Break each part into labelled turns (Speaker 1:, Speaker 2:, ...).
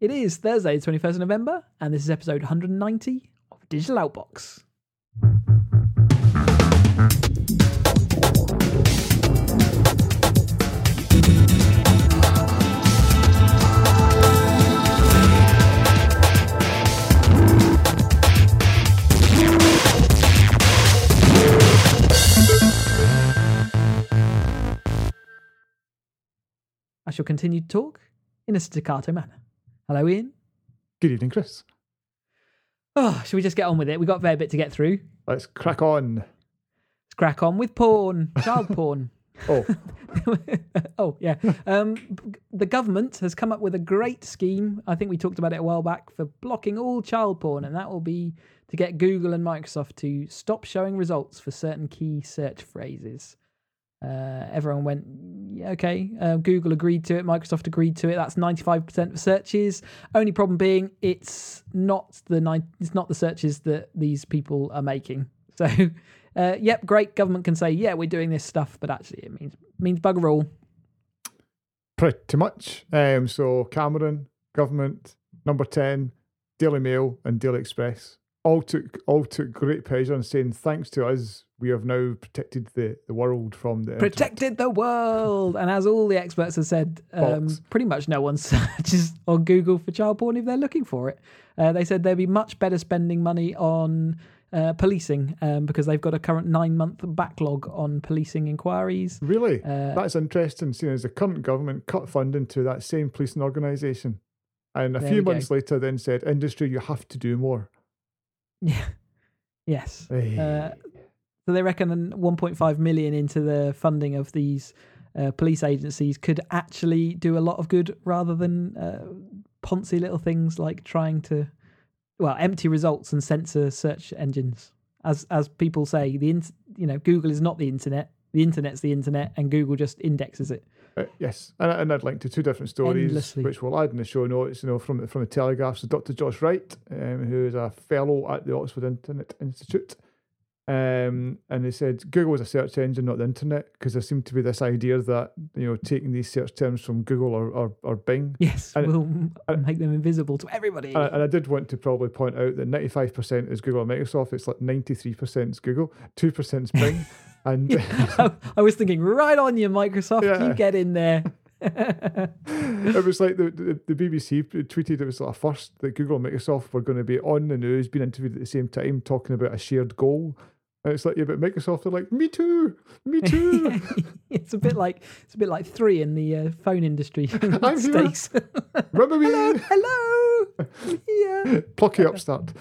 Speaker 1: It is Thursday, 21st of November, and this is episode 190 of Digital Outbox. I shall continue to talk in a staccato manner. Hello, Ian.
Speaker 2: Good evening, Chris.
Speaker 1: Oh, shall we just get on with it? We've got a fair bit to get through.
Speaker 2: Let's crack on.
Speaker 1: Let's crack on with porn, child porn.
Speaker 2: Oh.
Speaker 1: Oh, yeah. The government has come up with a great scheme. I think we talked about it a while back for blocking all child porn, and that will be to get Google and Microsoft to stop showing results for certain key search phrases. Everyone went, yeah, okay. Google agreed to it. Microsoft agreed to it. That's 95% of searches. Only problem being, it's not the searches that these people are making. So, yep, great. Government can say, yeah, we're doing this stuff, but actually, it means bugger all.
Speaker 2: Pretty much. So Cameron, government, Number 10, Daily Mail, and Daily Express all took great pleasure in saying, thanks to us, we have now protected the world from the
Speaker 1: Protected the world! And as all the experts have said, pretty much no one searches on Google for child porn if they're looking for it. They said there'd be much better spending money on policing because they've got a current 9-month backlog on policing inquiries.
Speaker 2: Really? That's interesting, seeing as the current government cut funding to that same policing organisation. And a few months later then said, industry, you have to do more.
Speaker 1: Yeah. Yes.
Speaker 2: Hey.
Speaker 1: So they reckon 1.5 million into the funding of these police agencies could actually do a lot of good rather than poncy little things like trying to, empty results and censor search engines. As people say, Google is not the internet. The internet's the internet, and Google just indexes it.
Speaker 2: Yes, and I'd link to two different stories,
Speaker 1: endlessly,
Speaker 2: which we'll add in the show notes. From the Telegraph, so Dr. Josh Wright, who is a fellow at the Oxford Internet Institute, and they said Google is a search engine, not the internet, because there seemed to be this idea that taking these search terms from Google or Bing,
Speaker 1: yes, will make them invisible to everybody.
Speaker 2: And I did want to probably point out that 95% is Google and Microsoft. It's like 93% is Google, 2% is Bing. And
Speaker 1: I was thinking, right on you, Microsoft, you get in there.
Speaker 2: It was like the BBC tweeted it was like a first that Google and Microsoft were going to be on the news, being interviewed at the same time, talking about a shared goal. And it's like, yeah, but Microsoft are like, me too.
Speaker 1: It's a bit like 3 in the phone industry.
Speaker 2: I'm here. Remember me?
Speaker 1: Hello. Yeah.
Speaker 2: Plucky upstart.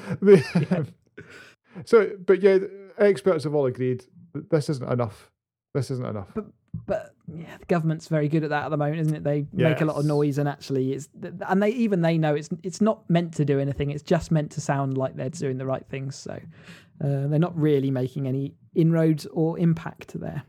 Speaker 2: So, but yeah, experts have all agreed that this isn't enough.
Speaker 1: But yeah, the government's very good at that at the moment, isn't it? They make a lot of noise, and actually, they know it's not meant to do anything. It's just meant to sound like they're doing the right things. So they're not really making any inroads or impact there.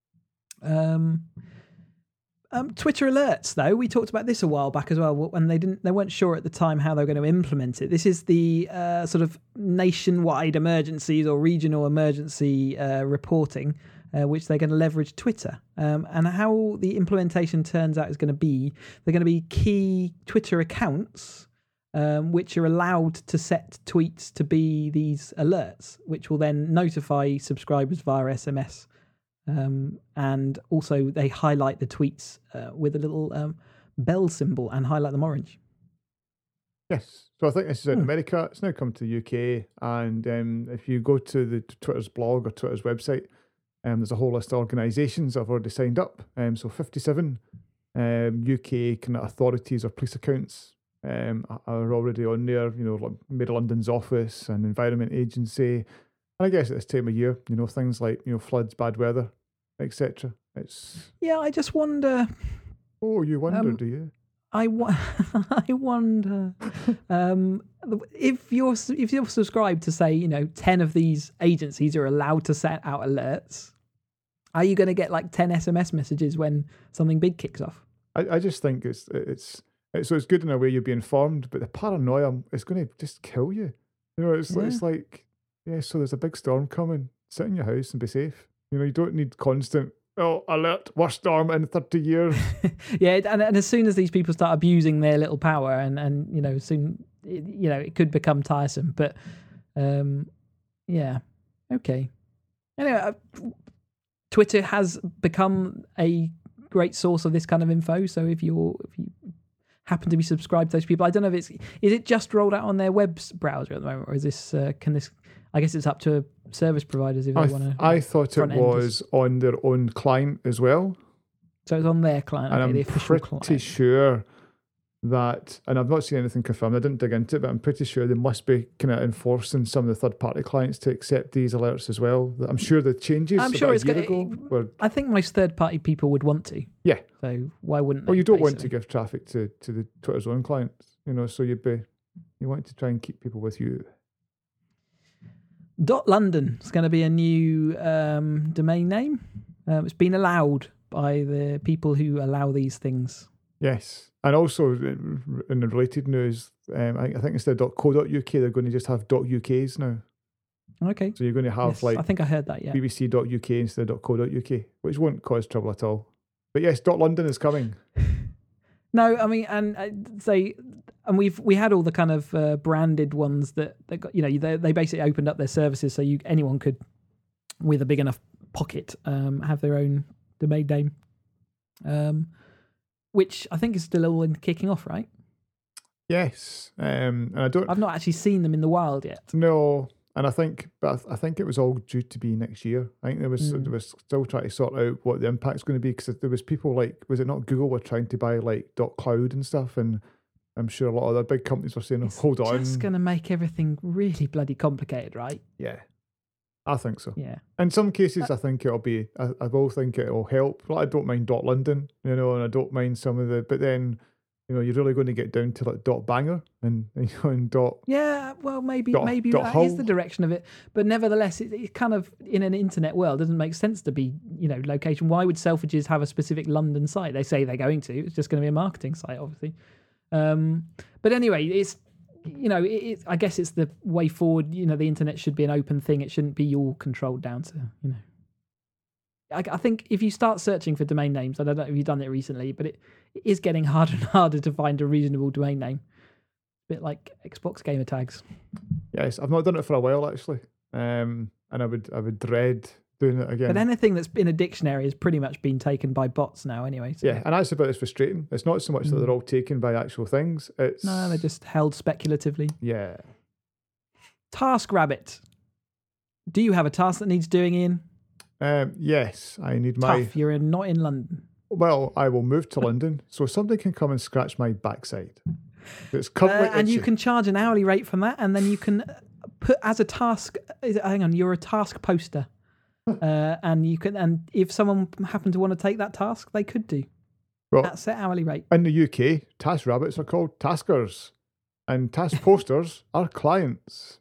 Speaker 1: Twitter alerts, though, we talked about this a while back as well, and they weren't sure at the time how they were going to implement it. This is the sort of nationwide emergencies or regional emergency reporting, which they're going to leverage Twitter. And how the implementation turns out is going to be, they're going to be key Twitter accounts, which are allowed to set tweets to be these alerts, which will then notify subscribers via SMS. And also they highlight the tweets with a little bell symbol and highlight them orange.
Speaker 2: Yes. So I think this is in America. It's now come to the UK. And if you go to the Twitter's blog or Twitter's website, there's a whole list of organisations that have already signed up. So 57 UK kind of authorities or police accounts are already on there. Like Mayor of London's office and Environment Agency. And I guess at this time of year, things like, floods, bad weather, etc.
Speaker 1: I just wonder.
Speaker 2: Oh, you wonder, do you?
Speaker 1: I wonder if you're subscribed to, say, 10 of these agencies are allowed to set out alerts. Are you going to get like 10 SMS messages when something big kicks off?
Speaker 2: I just think it's so it's good in a way you'll be informed, but the paranoia is going to just kill you. It's like, yeah, so there's a big storm coming. Sit in your house and be safe. You don't need constant Oh, alert! Worst storm in 30 years.
Speaker 1: Yeah, and as soon as these people start abusing their little power, and soon it could become tiresome. But yeah, okay. Anyway, Twitter has become a great source of this kind of info. So if you happen to be subscribed to those people, I don't know if is it just rolled out on their web browser at the moment, or is this I guess it's up to service providers if they want to.
Speaker 2: I thought it was on their own client as well.
Speaker 1: So it's on their client,
Speaker 2: and
Speaker 1: okay,
Speaker 2: I'm
Speaker 1: the official
Speaker 2: pretty
Speaker 1: client.
Speaker 2: sure that, and I've not seen anything confirmed, I didn't dig into it, but I'm pretty sure they must be kind of enforcing some of the third-party clients to accept these alerts as well. I'm sure the changes
Speaker 1: I'm sure
Speaker 2: about a year ago were...
Speaker 1: I think most third-party people would want to.
Speaker 2: Yeah.
Speaker 1: So why wouldn't they?
Speaker 2: Well, you don't want to give traffic to the Twitter's own clients, so you want to try and keep people with you.
Speaker 1: .London is going to be a new domain name. It's been allowed by the people who allow these things.
Speaker 2: Yes. And also, in the related news, I think instead of .co.uk, they're going to just have .uk's now.
Speaker 1: Okay.
Speaker 2: So you're going to have
Speaker 1: I think I heard that, yeah.
Speaker 2: bbc.uk instead of .co.uk, which won't cause trouble at all. But yes, .London is coming.
Speaker 1: No, I mean, and we had all the kind of branded ones that got, they basically opened up their services so anyone could, with a big enough pocket, have their own domain name, which I think is still all in kicking off, right?
Speaker 2: Yes, and
Speaker 1: I've not actually seen them in the wild yet.
Speaker 2: No, and I think it was all due to be next year. I think there was still trying to sort out what the impact's going to be, because there was people like, was it not Google were trying to buy like .cloud and stuff, and I'm sure a lot of other big companies were saying, hold on.
Speaker 1: It's just going to make everything really bloody complicated, right?
Speaker 2: Yeah, I think so.
Speaker 1: Yeah.
Speaker 2: In some cases, I think it'll be, I will think it'll help. Like, I don't mind .London, and I don't mind some of the, but then, you're really going to get down to like .banger and
Speaker 1: Yeah, well, maybe
Speaker 2: dot
Speaker 1: that is the direction of it. But nevertheless, it kind of, in an internet world, doesn't make sense to be, location. Why would Selfridges have a specific London site? They say they're going to. It's just going to be a marketing site, obviously. But anyway, it's, I guess it's the way forward. The internet should be an open thing. It shouldn't be all controlled down to, I think if you start searching for domain names, I don't know if you've done it recently, but it is getting harder and harder to find a reasonable domain name. A bit like Xbox gamer tags.
Speaker 2: Yes, I've not done it for a while actually, and I would dread doing it again.
Speaker 1: But anything that's in a dictionary has pretty much been taken by bots now, anyway. So.
Speaker 2: Yeah, and that's about as frustrating. It's not so much that they're all taken by actual things.
Speaker 1: No, they're just held speculatively.
Speaker 2: Yeah.
Speaker 1: TaskRabbit. Do you have a task that needs doing, Ian?
Speaker 2: Yes, I need
Speaker 1: Tough, you're not in London.
Speaker 2: Well, I will move to London, so somebody can come and scratch my backside. It's currently
Speaker 1: and you can charge an hourly rate from that, and then you can put as a task. Hang on, you're a task poster, and you can. And if someone happened to want to take that task, they could do. Well, at set hourly rate.
Speaker 2: In the UK, TaskRabbits are called taskers, and task posters are clients.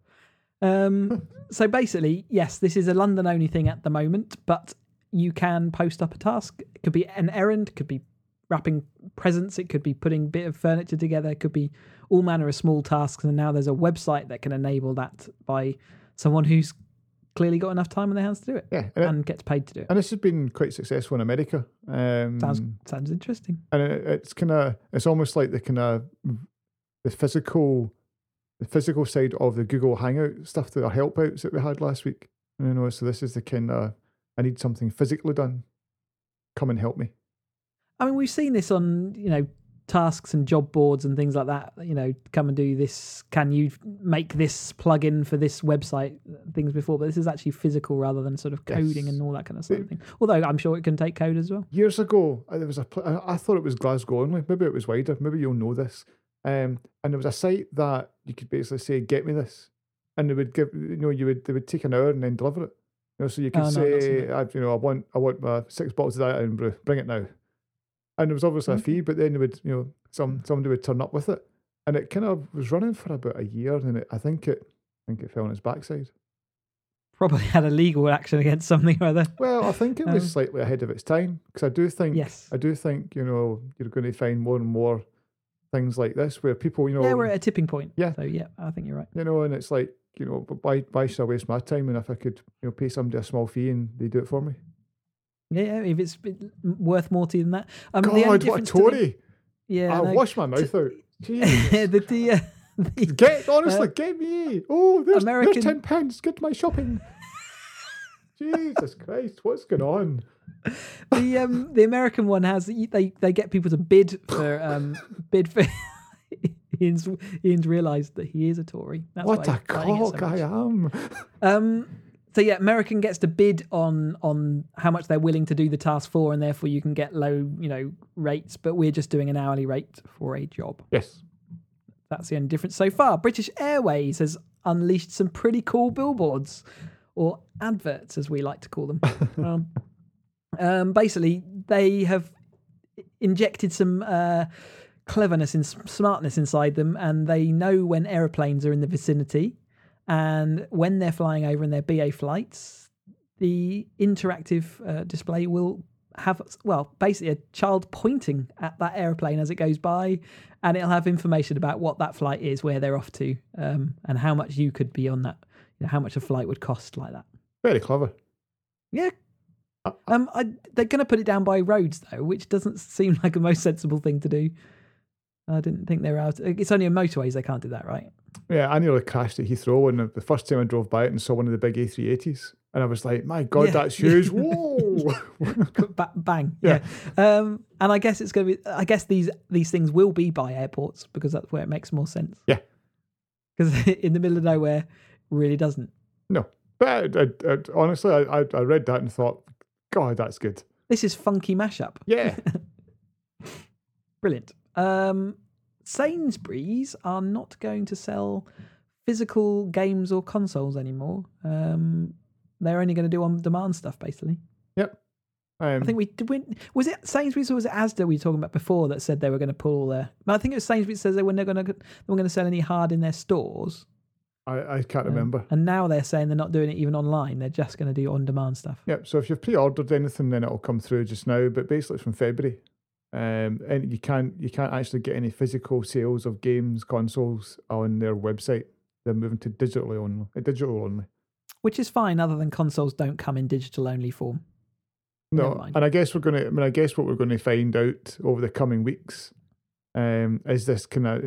Speaker 1: So basically, yes, this is a London only thing at the moment, but you can post up a task. It could be an errand, it could be wrapping presents, it could be putting a bit of furniture together, it could be all manner of small tasks. And now there's a website that can enable that by someone who's clearly got enough time on their hands to do it.
Speaker 2: Yeah,
Speaker 1: and gets paid to do it.
Speaker 2: And this has been quite successful in America.
Speaker 1: Sounds interesting.
Speaker 2: And it's almost like the physical side of the Google Hangout stuff, that our help outs that we had last week. So this is the kind of, I need something physically done. Come and help me.
Speaker 1: I mean, we've seen this on, tasks and job boards and things like that. Come and do this. Can you make this plugin for this website? Things before, but this is actually physical rather than sort of coding and all that kind of sort of thing. Although I'm sure it can take code as well.
Speaker 2: Years ago, there was I thought it was Glasgow only. Maybe it was wider. Maybe you'll know this. And there was a site that you could basically say, "Get me this," and they would give, they would take an hour and then deliver it. So you could say, I want my 6 bottles of that Irn-Bru, bring it now. And there was obviously a fee, but then they would, somebody would turn up with it, and it kind of was running for about a year, and I think it fell on its backside.
Speaker 1: Probably had a legal action against something or other.
Speaker 2: Well, I think it was slightly ahead of its time, because I do think you're going to find more and more things like this where people,
Speaker 1: yeah, we're at a tipping point.
Speaker 2: Yeah.
Speaker 1: So yeah, I think you're right.
Speaker 2: And it's like, why should I waste my time, and if I could, pay somebody a small fee and they do it for me?
Speaker 1: Yeah, if it's worth more to you than that. The only
Speaker 2: God, what a
Speaker 1: difference to
Speaker 2: Tory!
Speaker 1: Yeah,
Speaker 2: I'll
Speaker 1: no.
Speaker 2: wash my mouth out. Jesus.
Speaker 1: the
Speaker 2: Get me! Oh, there's
Speaker 1: American-
Speaker 2: £10. Get my shopping. Jesus Christ, what's going on?
Speaker 1: the American one has they get people to bid for Ian's realised that he is a Tory. That's
Speaker 2: What
Speaker 1: why
Speaker 2: a
Speaker 1: he's playing it so
Speaker 2: cock I
Speaker 1: much.
Speaker 2: am.
Speaker 1: So yeah, American gets to bid on how much they're willing to do the task for, and therefore you can get low, rates. But we're just doing an hourly rate for a job.
Speaker 2: Yes.
Speaker 1: That's the only difference so far. British Airways has unleashed some pretty cool billboards, or adverts as we like to call them. Basically, they have injected some cleverness and smartness inside them, and they know when aeroplanes are in the vicinity. And when they're flying over in their BA flights, the interactive display will have, basically a child pointing at that aeroplane as it goes by, and it'll have information about what that flight is, where they're off to, and how much you could be on that, how much a flight would cost like that.
Speaker 2: Very clever.
Speaker 1: Yeah. They're going to put it down by roads, though, which doesn't seem like the most sensible thing to do. I didn't think they were out. It's only on motorways they can't do that, right?
Speaker 2: Yeah, I nearly crashed at Heathrow when the first time I drove by it and saw one of the big A380s. And I was like, my God, that's huge. Whoa.
Speaker 1: Bang.
Speaker 2: Yeah.
Speaker 1: And I guess it's going to be, I guess these things will be by airports because that's where it makes more sense.
Speaker 2: Yeah.
Speaker 1: Because in the middle of nowhere, really doesn't.
Speaker 2: No. But honestly, I read that and thought, God, that's good.
Speaker 1: This is funky mashup.
Speaker 2: Yeah.
Speaker 1: Brilliant. Sainsbury's are not going to sell physical games or consoles anymore. They're only going to do on-demand stuff, basically.
Speaker 2: Yep.
Speaker 1: I think was it Sainsbury's or was it Asda we were talking about before that said they were going to pull all their... I think it was Sainsbury's says they weren't going to sell any hard in their stores.
Speaker 2: I can't remember.
Speaker 1: And now they're saying they're not doing it even online. They're just going to do on-demand stuff.
Speaker 2: Yep. So if you've pre-ordered anything, then it'll come through just now. But basically, it's from February. And you can't actually get any physical sales of games, consoles on their website. They're moving to digital only. Which
Speaker 1: is fine, other than consoles don't come in digital only form.
Speaker 2: No, and I guess what we're going to find out over the coming weeks is this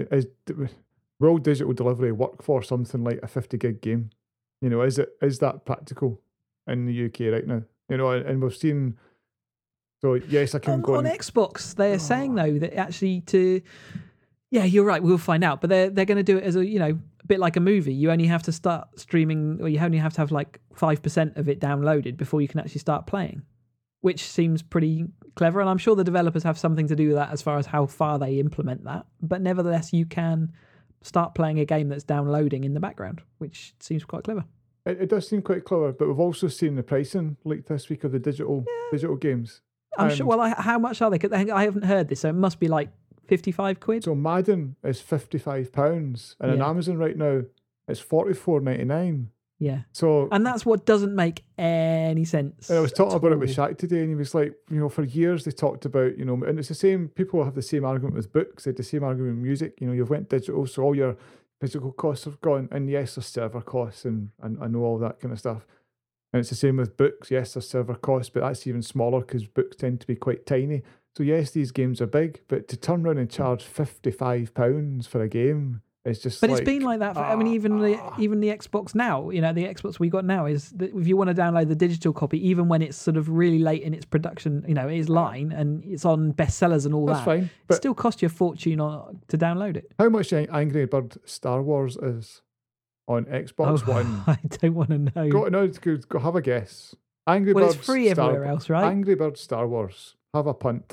Speaker 2: will digital delivery work for something like a 50 gig game? Is that practical in the UK right now? And we've seen. So yes, I can go
Speaker 1: on Xbox. They're saying though that actually you're right. We'll find out, but they're going to do it as a bit like a movie. You only have to start streaming, or you only have to have like 5% of it downloaded before you can actually start playing, which seems pretty clever. And I'm sure the developers have something to do with that as far as how far they implement that. But nevertheless, you can start playing a game that's downloading in the background, which seems quite clever.
Speaker 2: It does seem quite clever, but we've also seen the pricing leaked this week of the digital games.
Speaker 1: I'm sure. Well, how much are they? 'Cause I haven't heard this, so it must be like 55 quid.
Speaker 2: So Madden is £55, and on Amazon right now it's $44.99.
Speaker 1: Yeah.
Speaker 2: So
Speaker 1: and that's what doesn't make any sense.
Speaker 2: And I was talking about it with Shaq today, and he was like, for years they talked about, and it's the same. People have the same argument with books. They had the same argument with music. You've went digital, so all your physical costs have gone, and yes, there's server costs, and I know all that kind of stuff. And it's the same with books. Yes, there's server costs, but that's even smaller because books tend to be quite tiny. So yes, these games are big, but to turn around and charge £55 for a game, it's just. But
Speaker 1: it's been like that for. Even the Xbox now. The Xbox we got now is that if you want to download the digital copy, even when it's sort of really late in its production, it is line and it's on bestsellers and all
Speaker 2: that's
Speaker 1: that.
Speaker 2: Fine,
Speaker 1: it still costs you a fortune to download it.
Speaker 2: How much Angry Bird Star Wars is on Xbox One?
Speaker 1: I don't want to know.
Speaker 2: Go have a guess. Angry
Speaker 1: Birds.
Speaker 2: It's
Speaker 1: free everywhere else, right?
Speaker 2: Angry Bird Star Wars. Have a punt.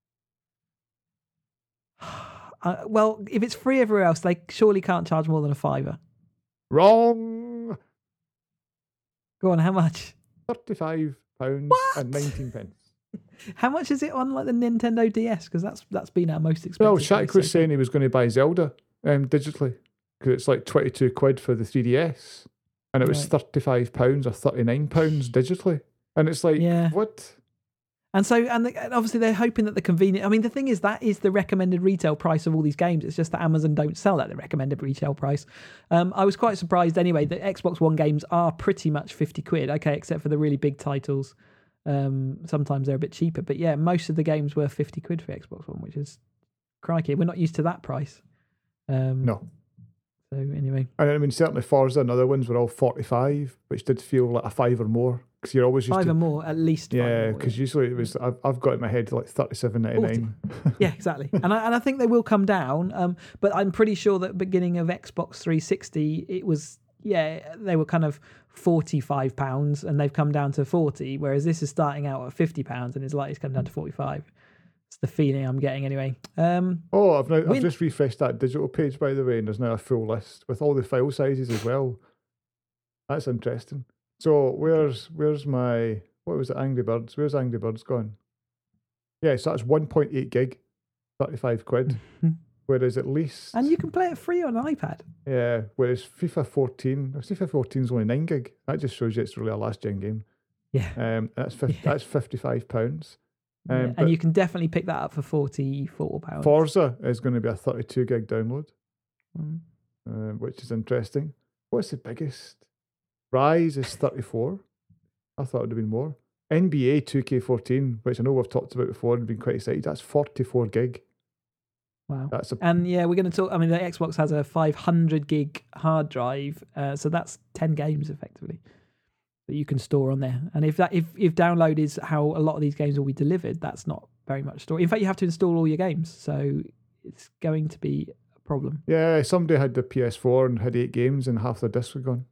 Speaker 1: Well, if it's free everywhere else, they surely can't charge more than £5.
Speaker 2: Wrong.
Speaker 1: Go on, how much?
Speaker 2: £35 and 19p.
Speaker 1: How much is it on like the Nintendo DS? Because that's been our most expensive.
Speaker 2: Well, Shaq was saying he was going to buy Zelda digitally because it's like 22 quid for the 3DS, and it was £35 or £39 digitally, and it's like what?
Speaker 1: And so, and obviously they're hoping that the convenient... I mean, the thing is, that is the recommended retail price of all these games. It's just that Amazon don't sell at the recommended retail price. I was quite surprised anyway that Xbox One games are pretty much 50 quid, okay, except for the really big titles. Sometimes they're a bit cheaper, but yeah, most of the games were 50 quid for Xbox One, which is crikey. We're not used to that price.
Speaker 2: No.
Speaker 1: So anyway,
Speaker 2: and I mean certainly Forza and other ones were all 45, which did feel like a 5 or more because you're always used
Speaker 1: five
Speaker 2: to
Speaker 1: or more at least.
Speaker 2: yeah, because usually it was I've got in my head like 37.99.
Speaker 1: Yeah, exactly. and I think they will come down. But I'm pretty sure that beginning of Xbox 360, it was they were kind of £45 and they've come down to 40, whereas this is starting out at £50 and it's likely to come down to 45. It's the feeling I'm getting anyway.
Speaker 2: I've just refreshed that digital page, by the way, and there's now a full list with all the file sizes as well. That's interesting. So where's my, what was it, Angry Birds? Where's Angry Birds gone? Yeah, so that's 1.8 gig, 35 quid. Whereas at least...
Speaker 1: And you can play it free on an iPad.
Speaker 2: Yeah, whereas FIFA 14 is only 9 gig. That just shows you it's really a last-gen game.
Speaker 1: Yeah.
Speaker 2: That's £55.
Speaker 1: And you can definitely pick that up for £44.
Speaker 2: Forza is going to be a 32 gig download, which is interesting. What's the biggest? Rise is 34. I thought it would have been more. NBA 2K14, which I know we've talked about before and been quite excited, that's 44 gig.
Speaker 1: Wow. And yeah, we're going to talk, I mean, the Xbox has a 500 gig hard drive, so that's 10 games effectively that you can store on there. And if download is how a lot of these games will be delivered, that's not very much storage. In fact, you have to install all your games, so it's going to be a problem.
Speaker 2: Yeah, somebody had the PS4 and had 8 games and half their discs were gone.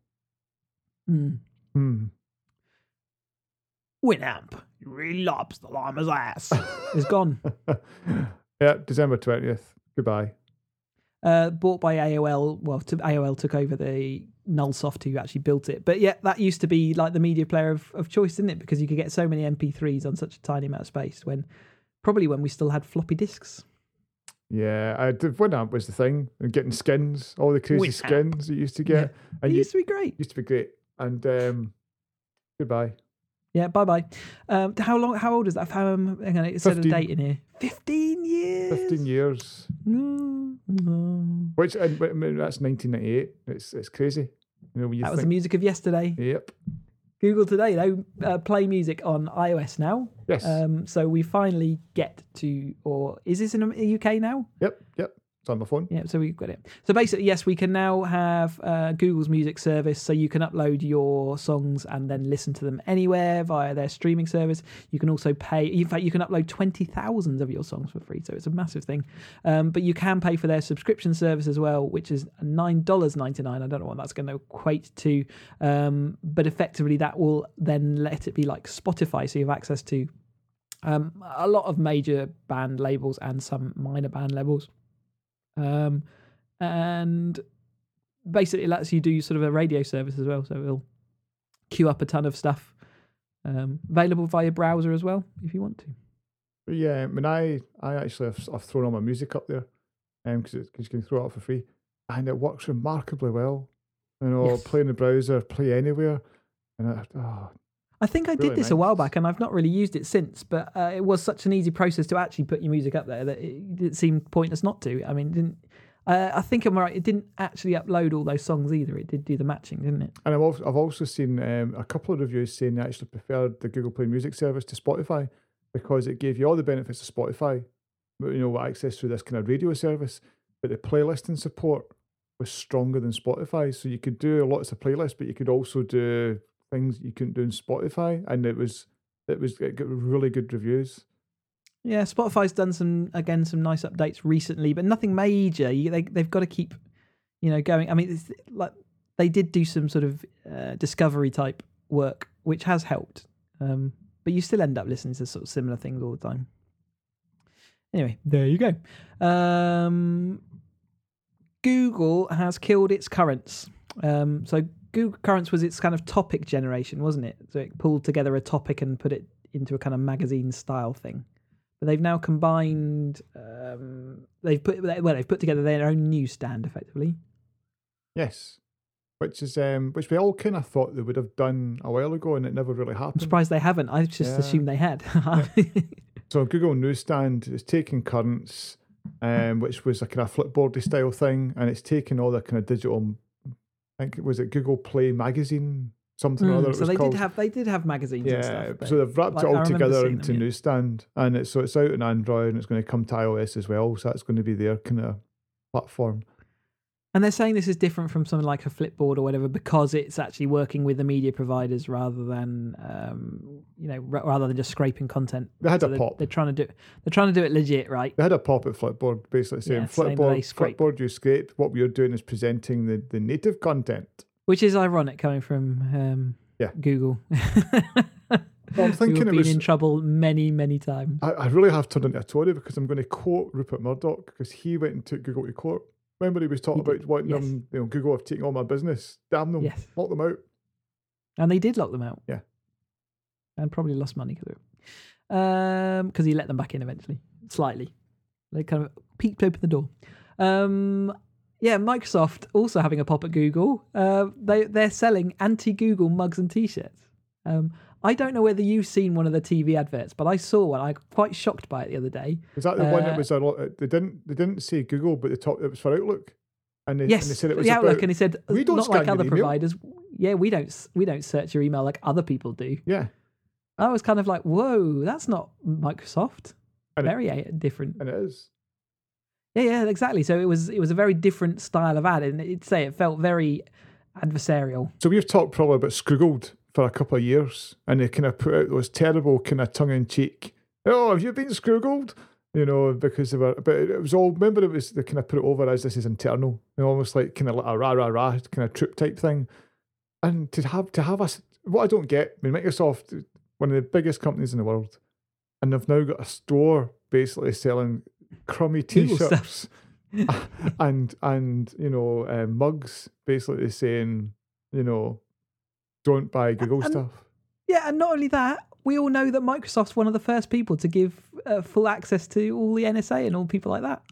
Speaker 1: Winamp, you really lops the llama's ass. It's gone.
Speaker 2: Yeah, December 20th. Goodbye.
Speaker 1: Bought by AOL. Well, AOL took over the Nullsoft who actually built it. But yeah, that used to be like the media player of choice, didn't it? Because you could get so many MP3s on such a tiny amount of space when we still had floppy disks.
Speaker 2: Yeah, Winamp was the thing. And getting skins, all the crazy skins you used to get.
Speaker 1: Yeah. And it used to be great.
Speaker 2: Used to be great. And goodbye.
Speaker 1: Yeah, bye-bye. How old is that? Hang on, it said a date in here. 15 years.
Speaker 2: 15 years. Which, I mean, that's 1998. It's crazy. You know, when you
Speaker 1: was the music of yesterday.
Speaker 2: Yep.
Speaker 1: Google today, though, play music on iOS now.
Speaker 2: Yes.
Speaker 1: So we finally get to, or is this in the UK now?
Speaker 2: Yep. It's on my phone.
Speaker 1: Yeah, so we've got it. So basically, yes, we can now have Google's music service, so you can upload your songs and then listen to them anywhere via their streaming service. You can also pay. In fact, you can upload 20,000 of your songs for free, so it's a massive thing. But you can pay for their subscription service as well, which is $9.99. I don't know what that's going to equate to, but effectively that will then let it be like Spotify, so you have access to a lot of major band labels and some minor band labels. And basically it lets you do sort of a radio service as well, so it'll queue up a ton of stuff, available via browser as well if you want to.
Speaker 2: Yeah, I mean, I actually I've thrown all my music up there, because you can throw it up for free, and it works remarkably well. You know, yes. Play in the browser, play anywhere, and
Speaker 1: I think I did this a while back, and I've not really used it since. But it was such an easy process to actually put your music up there that it seemed pointless not to. I mean, I think I'm right. It didn't actually upload all those songs either. It did do the matching, didn't it?
Speaker 2: And I've also seen a couple of reviews saying they actually preferred the Google Play Music service to Spotify because it gave you all the benefits of Spotify, you know, access to this kind of radio service, but the playlisting support was stronger than Spotify. So you could do lots of playlists, but you could also do things you couldn't do in Spotify, and it got really good reviews.
Speaker 1: Yeah, Spotify's done some nice updates recently, but nothing major. They've got to keep, going. I mean, it's like they did do some sort of discovery type work, which has helped, but you still end up listening to sort of similar things all the time. Anyway, there you go. Google has killed its currents. So Google Currents was its kind of topic generation, wasn't it? So it pulled together a topic and put it into a kind of magazine style thing. But they've now combined. They've put together their own newsstand, effectively.
Speaker 2: Yes, which we all kind of thought they would have done a while ago, and it never really happened.
Speaker 1: I'm surprised they haven't. I just assumed they had.
Speaker 2: Yeah. So Google Newsstand is taking Currents, which was a kind of flipboardy style thing, and it's taken all the kind of digital. I think was it Google Play Magazine something or other. It
Speaker 1: So
Speaker 2: was
Speaker 1: they
Speaker 2: called.
Speaker 1: did have magazines and stuff. But
Speaker 2: So they've wrapped
Speaker 1: like,
Speaker 2: it
Speaker 1: I
Speaker 2: all
Speaker 1: remember
Speaker 2: together
Speaker 1: seeing
Speaker 2: into
Speaker 1: them, yeah.
Speaker 2: Newsstand, and it's out on Android, and it's going to come to iOS as well. So that's going to be their kind of platform.
Speaker 1: And they're saying this is different from something like a Flipboard or whatever because it's actually working with the media providers rather than, rather than just scraping content.
Speaker 2: They had a pop.
Speaker 1: They're trying to do it legit, right?
Speaker 2: They had a pop at Flipboard, basically saying Flipboard, you scrape. What we're doing is presenting the native content,
Speaker 1: which is ironic coming from Google.
Speaker 2: Well, I'm thinking
Speaker 1: We've been in trouble many, many times.
Speaker 2: I really have turned into a Tory because I'm going to quote Rupert Murdoch because he went and took Google to court. Remember he was talking about wanting them, Google have taken all my business, damn them, lock them out.
Speaker 1: And they did lock them out.
Speaker 2: Yeah.
Speaker 1: And probably lost money because he let them back in eventually, slightly. They kind of peeked open the door. Microsoft also having a pop at Google. They're selling anti-Google mugs and T-shirts. I don't know whether you've seen one of the TV adverts, but I saw one. I was quite shocked by it the other day.
Speaker 2: Was that the one that was a lot? They didn't say Google, but it was for Outlook. And they said it was
Speaker 1: Outlook,
Speaker 2: about,
Speaker 1: and he said
Speaker 2: we don't
Speaker 1: not like other
Speaker 2: email.
Speaker 1: providers. Yeah, we don't search your email like other people do.
Speaker 2: Yeah.
Speaker 1: I was kind of like, whoa, that's not Microsoft. Very different.
Speaker 2: And it is.
Speaker 1: Yeah, exactly. So it was a very different style of ad, and it felt very adversarial.
Speaker 2: So we've talked probably about Scroogled for a couple of years, and they kind of put out those terrible kind of tongue-in-cheek, oh, have you been Scroogled? Because they were, but it was all, remember they kind of put it over as this is internal, almost like kind of like a rah kind of troop type thing. And to have us, what I don't get, I mean, Microsoft, one of the biggest companies in the world, and they've now got a store basically selling crummy T-shirts and mugs, basically saying, don't buy Google stuff.
Speaker 1: Yeah, and not only that, we all know that Microsoft's one of the first people to give full access to all the NSA and all people like that.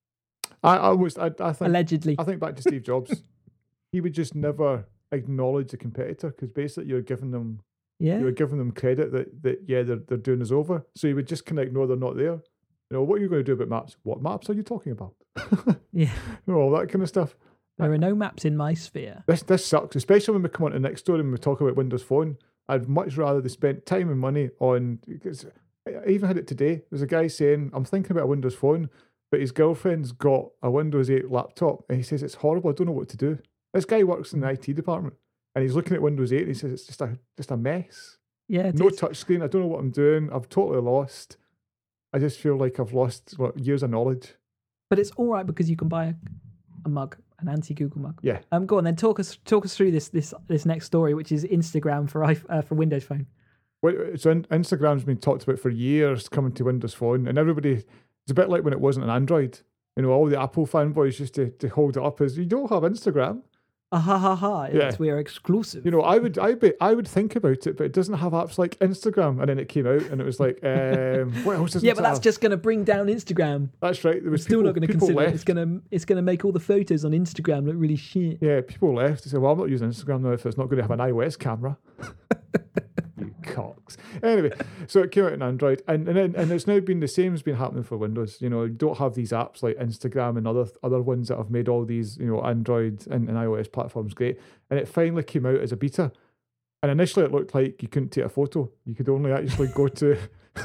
Speaker 2: I think
Speaker 1: allegedly.
Speaker 2: I think back to Steve Jobs. He would just never acknowledge the competitor because basically you were giving them credit that they're doing us over. So he would just kind of ignore they're not there. What are you going to do about maps? What maps are you talking about? All that kind of stuff.
Speaker 1: There are no maps in my sphere.
Speaker 2: This sucks, especially when we come on to the next story and we talk about Windows Phone. I'd much rather they spent time and money on. Because I even had it today. There's a guy saying, I'm thinking about a Windows Phone, but his girlfriend's got a Windows 8 laptop, and he says it's horrible. I don't know what to do. This guy works in the IT department, and he's looking at Windows 8, and he says it's just a mess.
Speaker 1: Yeah,
Speaker 2: no touch screen. I don't know what I'm doing. I've totally lost. I just feel like I've lost years of knowledge.
Speaker 1: But it's all right because you can buy a mug, an anti-Google mug.
Speaker 2: Yeah.
Speaker 1: Go on then. Talk us through this next story, which is Instagram for Windows Phone.
Speaker 2: So Instagram's been talked about for years coming to Windows Phone, and everybody, it's a bit like when it wasn't an Android. All the Apple fanboys used to hold it up as, you don't have Instagram.
Speaker 1: Yeah. We are exclusive.
Speaker 2: I would think about it, but it doesn't have apps like Instagram. And then it came out, and it was like, what else does it have?
Speaker 1: But that's just going to bring down Instagram.
Speaker 2: That's right. There was
Speaker 1: still not going to consider
Speaker 2: left.
Speaker 1: It's going to make all the photos on Instagram look really shit.
Speaker 2: Yeah, people left. They said, well, I'm not using Instagram now if it's not going to have an iOS camera. You cocks. Anyway, so it came out on Android, and it's now been the same has been happening for Windows. You don't have these apps like Instagram and other ones that have made all these Android and iOS platforms great. And it finally came out as a beta. And initially, it looked like you couldn't take a photo. You could only actually go to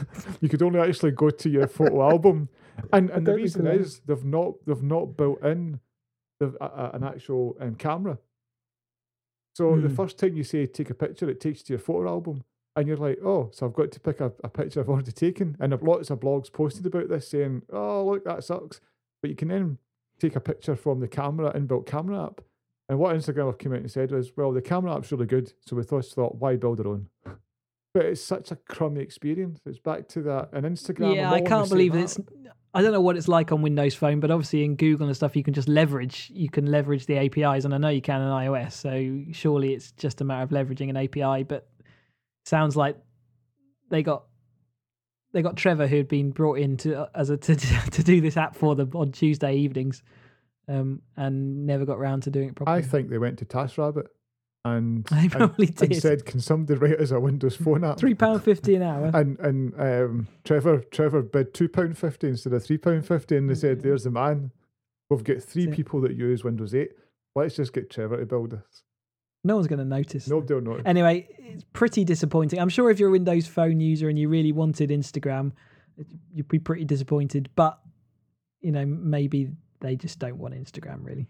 Speaker 2: your photo album. And the reason is they've not built in an actual camera. So the first time you say take a picture, it takes you to your photo album. And you're like, oh, so I've got to pick a picture I've already taken. And lots of blogs posted about this saying, oh, look, that sucks. But you can then take a picture from the inbuilt camera app. And what Instagram have come out and said was, well, the camera app's really good. So we thought, why build our own? But it's such a crummy experience. It's back to that. And Instagram.
Speaker 1: Yeah, I can't believe it's. I don't know what it's like on Windows Phone, but obviously in Google and stuff, you can leverage the APIs, and I know you can on iOS. So surely it's just a matter of leveraging an API. But it sounds like they got Trevor, who had been brought in to do this app for them on Tuesday evenings, and never got around to doing it properly.
Speaker 2: I think they went to TaskRabbit. And
Speaker 1: they probably did.
Speaker 2: And said, "Can somebody write us a Windows Phone app?"
Speaker 1: £3.50 an hour.
Speaker 2: And Trevor bid £2.50 instead of £3.50, and they said, "There's the man. We've got 3 people that use Windows 8. Let's just get Trevor to build us."
Speaker 1: No one's going to notice.
Speaker 2: Nobody will notice.
Speaker 1: Anyway, it's pretty disappointing. I'm sure if you're a Windows Phone user and you really wanted Instagram, you'd be pretty disappointed. But, maybe they just don't want Instagram, really.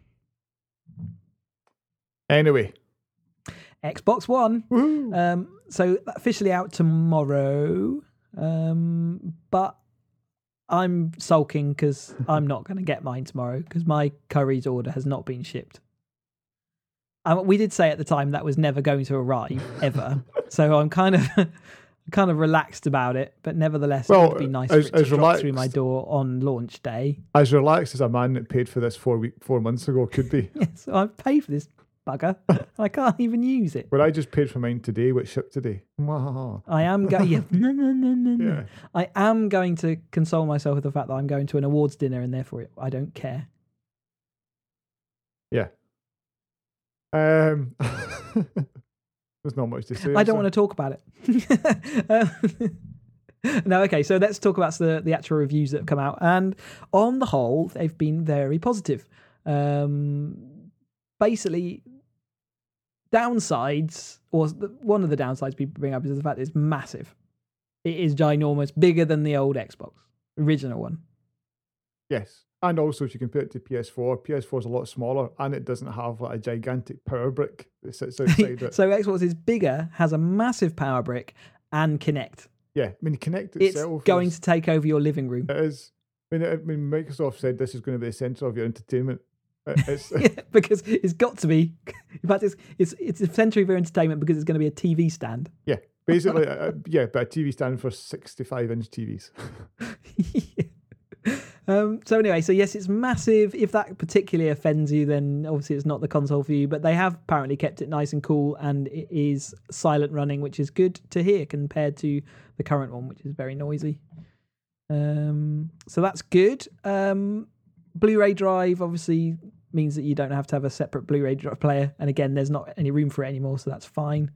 Speaker 2: Anyway.
Speaker 1: Xbox One. So officially out tomorrow. But I'm sulking because I'm not going to get mine tomorrow because my Curry's order has not been shipped. We did say at the time that was never going to arrive ever, so I'm kind of relaxed about it. But nevertheless, it would be nice for it to drop through my door on launch day.
Speaker 2: As relaxed as a man that paid for this 4 months ago could be.
Speaker 1: Yes, I've paid for this bugger. I can't even use it.
Speaker 2: But I just paid for mine today, which shipped today.
Speaker 1: I am going. No.
Speaker 2: Yeah.
Speaker 1: I am going to console myself with the fact that I'm going to an awards dinner, and therefore I don't care.
Speaker 2: Yeah. There's not much to say.
Speaker 1: I don't want to talk about it. No, okay, so let's talk about the actual reviews that have come out. And on the whole, they've been very positive. Basically, downsides, or one of the downsides people bring up is the fact that it's massive. It is ginormous, bigger than the old Xbox, original one.
Speaker 2: Yes. And also, if you compare it to PS4, PS4 is a lot smaller and it doesn't have like a gigantic power brick that sits outside it.
Speaker 1: So Xbox is bigger, has a massive power brick, and Kinect.
Speaker 2: Yeah, I mean, Kinect itself
Speaker 1: it's going to take over your living room.
Speaker 2: It is. I mean, Microsoft said this is going to be the centre of your entertainment. It's,
Speaker 1: yeah, because it's got to be. In fact, it's the centre of your entertainment because it's going to be a TV stand.
Speaker 2: Yeah, basically, but a TV stand for 65-inch TVs.
Speaker 1: Yeah. So anyway, so yes, it's massive. If that particularly offends you, then obviously it's not the console for you. But they have apparently kept it nice and cool, and it is silent running, which is good to hear compared to the current one, which is very noisy. So that's good. Blu-ray drive obviously means that you don't have to have a separate Blu-ray drive player, and again, there's not any room for it anymore, so that's fine.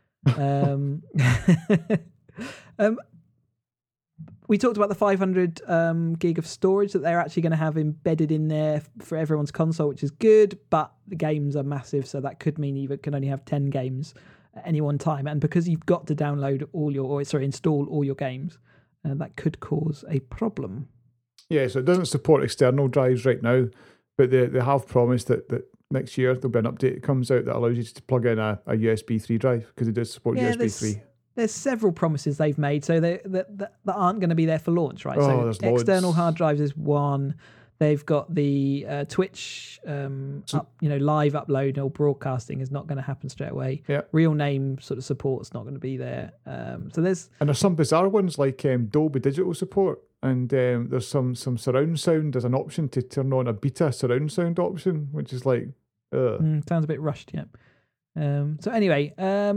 Speaker 1: We talked about the 500 gig of storage that they're actually going to have embedded in there for everyone's console, which is good, but the games are massive, so that could mean you can only have 10 games at any one time. And because you've got to download install all your games, that could cause a problem.
Speaker 2: Yeah, so it doesn't support external drives right now, but they have promised that next year there'll be an update that comes out that allows you to plug in a USB 3 drive, because it does support USB 3.
Speaker 1: There's several promises they've made, so that aren't going to be there for launch, right?
Speaker 2: Oh,
Speaker 1: so external hard drives is one. They've got the Twitch, live upload or broadcasting is not going to happen straight away.
Speaker 2: Yeah.
Speaker 1: Real name sort of support's not going to be there. So there's
Speaker 2: some bizarre ones like Dolby Digital support, and there's some surround sound. There's an option to turn on a beta surround sound option, which is like,
Speaker 1: sounds a bit rushed, yeah. So anyway,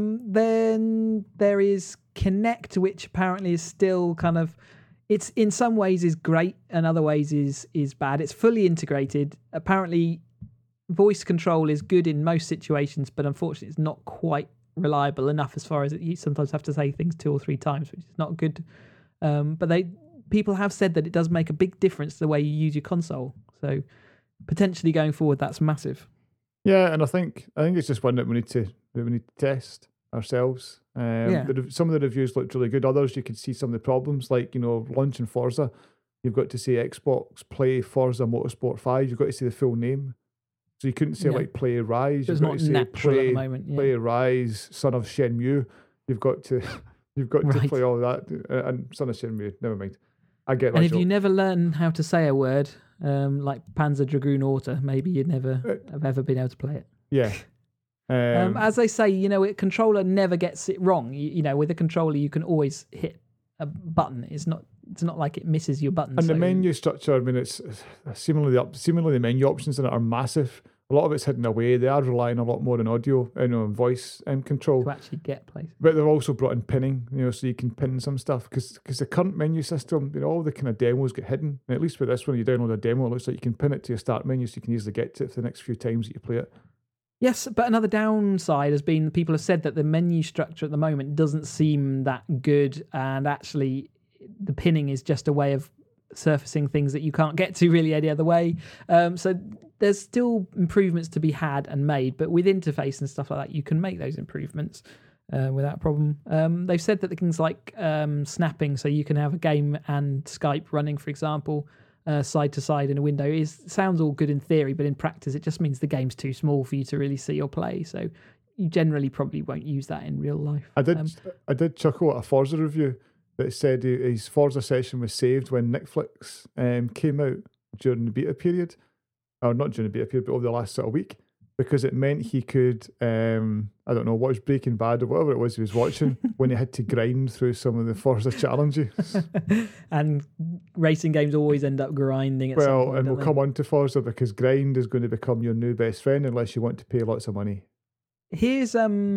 Speaker 1: then there is Kinect, which apparently is still kind of, it's in some ways is great and other ways is bad. It's fully integrated. Apparently, voice control is good in most situations, but unfortunately, it's not quite reliable enough as far as you sometimes have to say things 2 or 3 times, which is not good. But people have said that it does make a big difference to the way you use your console. So potentially going forward, that's massive.
Speaker 2: Yeah, and I think it's just one that we need to test ourselves. Some of the reviews looked really good. Others, you could see some of the problems, like launching Forza. You've got to say Xbox Play Forza Motorsport 5. You've got to say the full name, so you couldn't say like Play Rise.
Speaker 1: It's not natural at the moment.
Speaker 2: Play Rise, Son of Shenmue. You've got to play all that, and Son of Shenmue. Never mind. I get that.
Speaker 1: And if you never learn how to say a word, like Panzer Dragoon Auto, maybe you'd never have ever been able to play it.
Speaker 2: Yeah.
Speaker 1: As they say, a controller never gets it wrong. With a controller, you can always hit a button. It's not like it misses your button.
Speaker 2: And the menu structure, I mean, it's similarly the menu options in it are massive. A lot of it's hidden away. They are relying a lot more on audio and voice control
Speaker 1: to actually get places.
Speaker 2: But they've also brought in pinning, so you can pin some stuff, because the current menu system, all the kind of demos get hidden. And at least with this one, you download a demo, it looks like you can pin it to your start menu, so you can easily get to it for the next few times that you play it.
Speaker 1: Yes, but another downside has been people have said that the menu structure at the moment doesn't seem that good, and actually the pinning is just a way of surfacing things that you can't get to really any other way. So there's still improvements to be had and made, but with interface and stuff like that, you can make those improvements without problem. They've said that the things like snapping, so you can have a game and Skype running, for example, side to side in a window, sounds all good in theory, but in practice, it just means the game's too small for you to really see or play. So you generally probably won't use that in real life.
Speaker 2: I did chuckle at a Forza review that said his Forza session was saved when Netflix came out during the beta period, or not during the beta period, but over the last sort of week, because it meant he could, I don't know, watch Breaking Bad or whatever it was he was watching when he had to grind through some of the Forza challenges.
Speaker 1: And racing games always end up grinding at some point.
Speaker 2: And we'll come on to Forza, because grind is going to become your new best friend unless you want to pay lots of money. Here's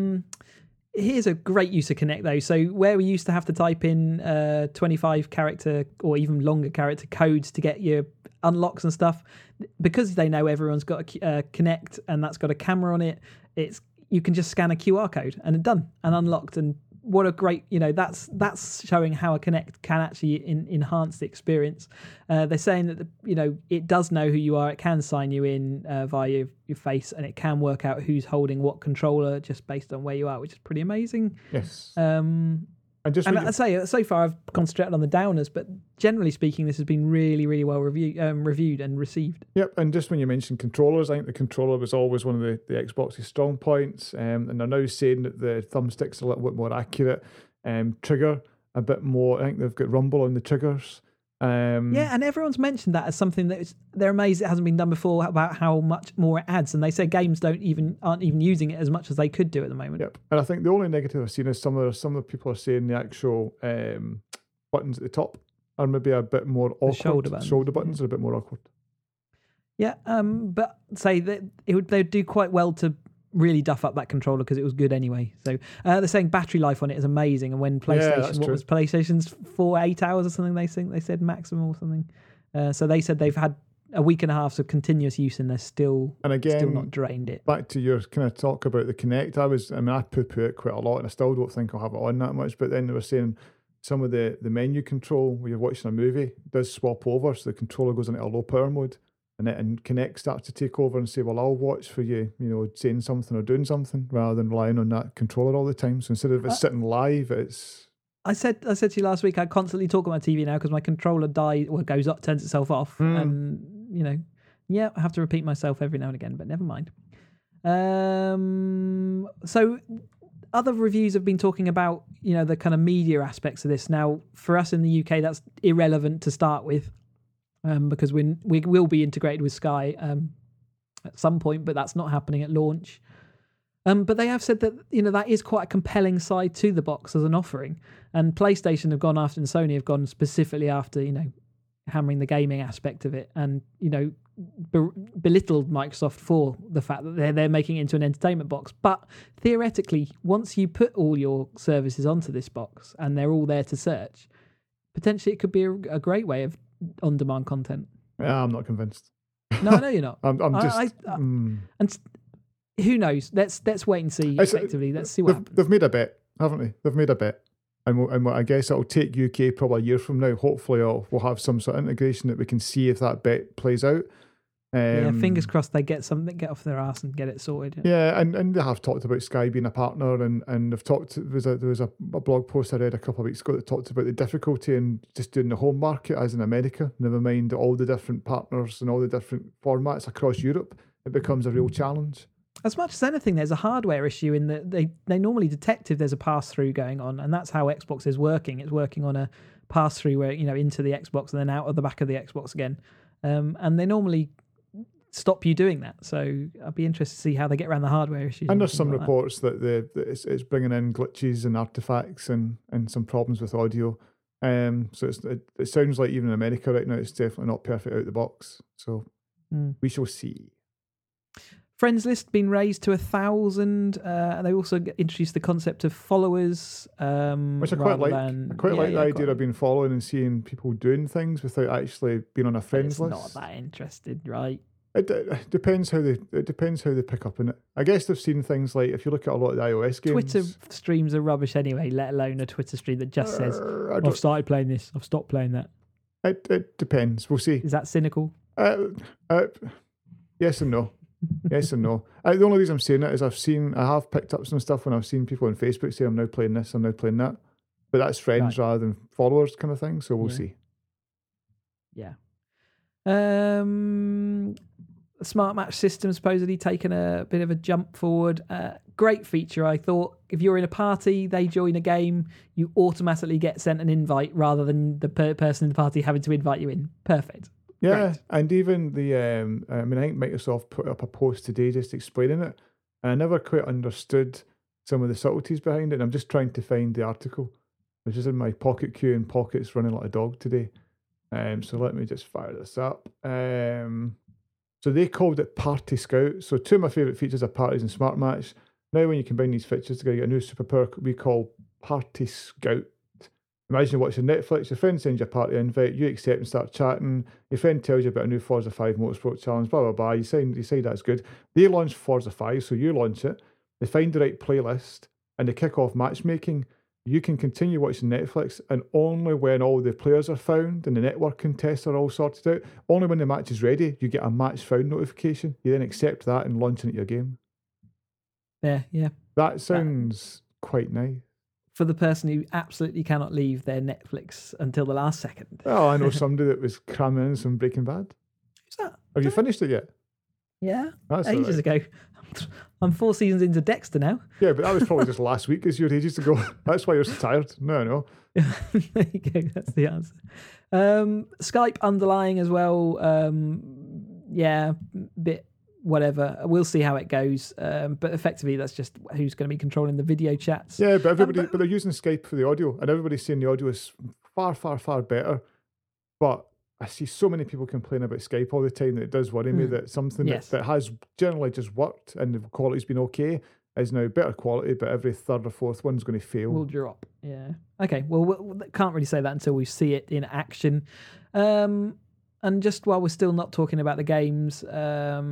Speaker 1: a great use of Kinect though. So where we used to have to type in 25 character or even longer character codes to get your unlocks and stuff, because they know everyone's got a Kinect and that's got a camera on it, you can just scan a QR code and it's done and unlocked. And what a great, that's showing how a Kinect can actually enhance the experience. They're saying that it does know who you are. It can sign you in via your face, and it can work out who's holding what controller just based on where you are, which is pretty amazing.
Speaker 2: Yes.
Speaker 1: And I say so far I've concentrated on the downers, but generally speaking, this has been really, really well reviewed and received.
Speaker 2: Yep, and just when you mentioned controllers, I think the controller was always one of the Xbox's strong points, and they're now saying that the thumbstick's a little bit more accurate, trigger a bit more. I think they've got rumble on the triggers.
Speaker 1: And everyone's mentioned that as something that they're amazed it hasn't been done before, about how much more it adds, and they say games aren't even using it as much as they could do at the moment.
Speaker 2: Yep, and I think the only negative I've seen is some of the people are saying the actual buttons at the top are maybe a bit more awkward. The shoulder buttons are a bit more awkward. Yeah,
Speaker 1: but say that they'd do quite well to really duff up that controller because it was good anyway. So they're saying battery life on it is amazing, and when was PlayStation's 8 hours or something, they said maximum or something. So they said they've had a week and a half of continuous use and they're still not drained it.
Speaker 2: Back to your kind of talk about the Kinect, I poo-poo it quite a lot, and I still don't think I'll have it on that much, but then they were saying some of the menu control when you're watching a movie does swap over, so the controller goes into a low power mode. And Kinect starts to take over and say, well, I'll watch for you, saying something or doing something, rather than relying on that controller all the time. So instead of it sitting live, it's...
Speaker 1: I said to you last week, I constantly talk on my TV now because my controller goes up, turns itself off. And, I have to repeat myself every now and again, but never mind. So other reviews have been talking about, the kind of media aspects of this. Now, for us in the UK, that's irrelevant to start with. Because we will be integrated with Sky at some point, but that's not happening at launch. But they have said that that is quite a compelling side to the box as an offering, and PlayStation have gone after, and Sony have gone specifically after hammering the gaming aspect of it, and belittled Microsoft for the fact that they're making it into an entertainment box. But theoretically, once you put all your services onto this box and they're all there to search, potentially it could be a great way of on-demand content.
Speaker 2: Yeah, I'm not convinced.
Speaker 1: No, I know you're not.
Speaker 2: And
Speaker 1: who knows? Let's wait and see. Effectively, let's see what happens.
Speaker 2: They've made a bet, haven't they? They've made a bet, and I guess it'll take UK probably a year from now. Hopefully, we'll have some sort of integration that we can see if that bet plays out.
Speaker 1: Fingers crossed they get off their ass and get it sorted.
Speaker 2: Yeah, and they have talked about Sky being a partner, and they've talked. There was a blog post I read a couple of weeks ago that talked about the difficulty in just doing the home market as in America. Never mind all the different partners and all the different formats across Europe. It becomes a real challenge.
Speaker 1: As much as anything, there's a hardware issue in that they normally detect if there's a pass-through going on, and that's how Xbox is working. It's working on a pass-through where into the Xbox and then out of the back of the Xbox again, and they normally stop you doing that. So I'd be interested to see how they get around the hardware issues.
Speaker 2: And there's some reports that it's bringing in glitches and artifacts and some problems with audio. So it sounds like even in America right now, it's definitely not perfect out the box. So we shall see.
Speaker 1: Friends list been raised to 1,000. They also introduced the concept of followers,
Speaker 2: which I quite like. I quite like the idea of being following and seeing people doing things without actually being on a friends list.
Speaker 1: Not that interested, right?
Speaker 2: It depends how they pick up on it. I guess they've seen things like, if you look at a lot of the iOS games,
Speaker 1: Twitter streams are rubbish anyway. Let alone a Twitter stream that just says, "I've started playing this. I've stopped playing that."
Speaker 2: It depends. We'll see.
Speaker 1: Is that cynical?
Speaker 2: Yes and no. Yes and no. The only reason I'm saying it is I have picked up some stuff when I've seen people on Facebook say I'm now playing this, I'm now playing that. But that's friends rather than followers kind of thing, so we'll see.
Speaker 1: Yeah. Smart match system supposedly taken a bit of a jump forward. Great feature, I thought. If you're in a party, they join a game, you automatically get sent an invite rather than the person in the party having to invite you in. Perfect.
Speaker 2: Yeah,
Speaker 1: Great.
Speaker 2: and even the I think Microsoft put up a post today just explaining it, and I never quite understood some of the subtleties behind it. And I'm just trying to find the article, which is in my pocket queue, and Pocket's running like a dog today. So let me just fire this up. So they called it Party Scout. So two of my favourite features are parties and smart match. Now when you combine these features together, you get a new superpower we call Party Scout. Imagine you're watching Netflix, your friend sends you a party invite, you accept and start chatting, your friend tells you about a new Forza 5 Motorsport challenge, blah, blah, blah, you say that's good. They launch Forza 5, so you launch it, they find the right playlist, and they kick off matchmaking. You can continue watching Netflix, and only when all the players are found and the networking tests are all sorted out, only when the match is ready, you get a match found notification. You then accept that and launch into your game.
Speaker 1: Yeah.
Speaker 2: That sounds quite nice.
Speaker 1: For the person who absolutely cannot leave their Netflix until the last second.
Speaker 2: Oh, I know somebody that was cramming in some Breaking Bad.
Speaker 1: Who's that?
Speaker 2: Have you finished it yet?
Speaker 1: Yeah,
Speaker 2: that's
Speaker 1: ages ago. I'm 4 seasons into Dexter now.
Speaker 2: Yeah, but that was probably just last week because you're ages ago. That's why you're so tired. No.
Speaker 1: There you go. That's the answer. Skype underlying as well. Yeah, bit whatever. We'll see how it goes. But effectively, that's just who's going to be controlling the video chats.
Speaker 2: Yeah, but but they're using Skype for the audio, and everybody's saying the audio is far, far, far better. But I see so many people complain about Skype all the time that it does worry me that something that has generally just worked and the quality's been okay is now better quality, but every third or fourth one's going to fail.
Speaker 1: Will drop. Yeah. Okay. Well, we can't really say that until we see it in action. And just while we're still not talking about the games, so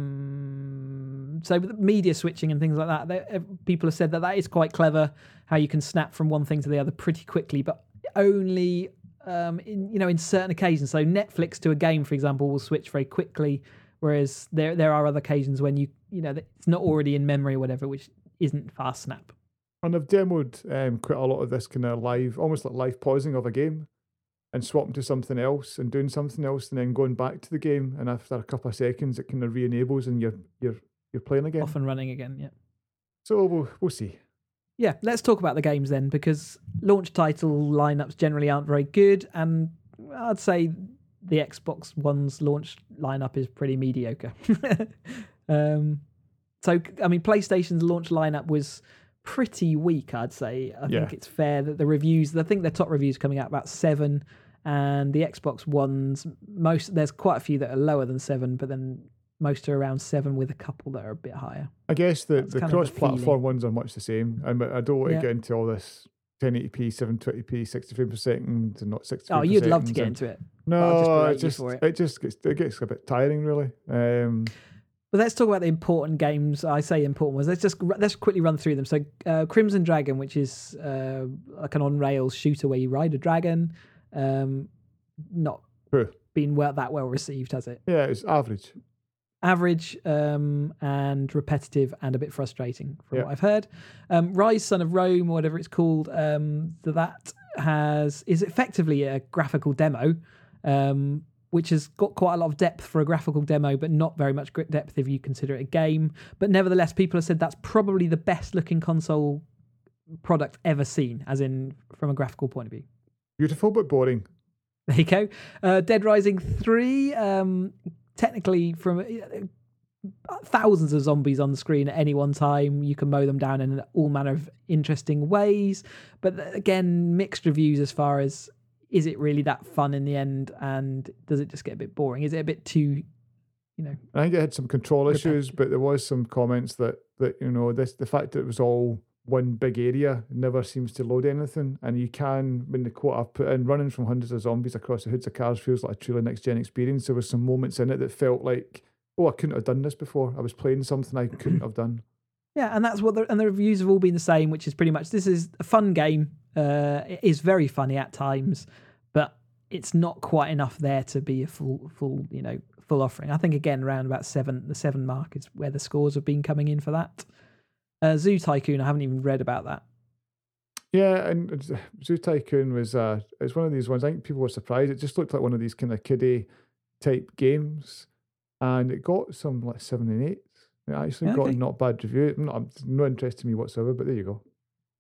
Speaker 1: with media switching and things like that, people have said that is quite clever, how you can snap from one thing to the other pretty quickly, but only in certain occasions. So Netflix to a game, for example, will switch very quickly, whereas there are other occasions when it's not already in memory or whatever, which isn't fast snap.
Speaker 2: And I've demoed quite a lot of this kind of live, almost like live pausing of a game, and swapping to something else and doing something else and then going back to the game, and after a couple of seconds it kind of re-enables and you're playing again.
Speaker 1: Off and running again, yeah.
Speaker 2: So we'll see.
Speaker 1: Yeah, let's talk about the games then, because launch title lineups generally aren't very good, and I'd say the Xbox One's launch lineup is pretty mediocre. PlayStation's launch lineup was pretty weak, I'd say. I think it's fair that the reviews, I think the top reviews coming out about 7, and the Xbox Ones, there's quite a few that are lower than 7, but then most are around 7 with a couple that are a bit higher.
Speaker 2: I guess the cross-platform ones are much the same, and I don't want to get into all this 1080p, 720p, 60 frames per second, and not 60 frames per second.
Speaker 1: Oh, you'd love to get into it.
Speaker 2: No, it gets a bit tiring, really.
Speaker 1: But let's talk about the important games. I say important ones. Let's quickly run through them. So Crimson Dragon, which is like an on-rails shooter where you ride a dragon, not been that well received, has it?
Speaker 2: Yeah, it's average.
Speaker 1: Average and repetitive and a bit frustrating from what I've heard. Rise, Son of Rome, or whatever it's called, that is effectively a graphical demo, which has got quite a lot of depth for a graphical demo, but not very much depth if you consider it a game. But nevertheless, people have said that's probably the best looking console product ever seen, as in from a graphical point of view.
Speaker 2: Beautiful, but boring.
Speaker 1: There you go. Dead Rising 3, technically from thousands of zombies on the screen at any one time. You can mow them down in all manner of interesting ways. But again, mixed reviews as far as, is it really that fun in the end, and does it just get a bit boring? Is it a bit too,
Speaker 2: I think it had some control issues, but there was some comments that the fact that it was all one big area never seems to load anything, and you can, when the quote I've put in, running from hundreds of zombies across the hoods of cars feels like a truly next-gen experience. There was some moments in it that felt like, I couldn't have done this before. I was playing something I couldn't have done. Yeah,
Speaker 1: and that's what the reviews have all been the same, which is pretty much, this is a fun game. It is very funny at times, but it's not quite enough there to be a full full offering. I think again around about the 7 mark is where the scores have been coming in for that. Zoo Tycoon, I haven't even read about that.
Speaker 2: Yeah, and Zoo Tycoon was it's one of these ones. I think people were surprised. It just looked like one of these kind of kiddie type games, and it got some like 7 and 8. It actually got a not bad review. No interest to me whatsoever, but there you go.